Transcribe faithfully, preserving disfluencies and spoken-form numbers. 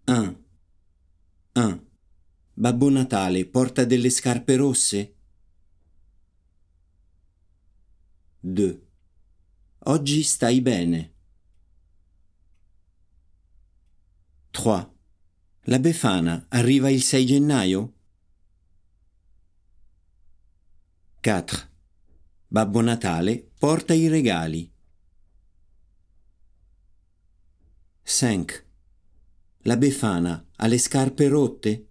un. un. Babbo Natale porta delle scarpe rosse? due. Oggi stai bene? tre. La Befana arriva il sei gennaio? quattro. Babbo Natale porta i regali. cinque. La Befana ha le scarpe rotte?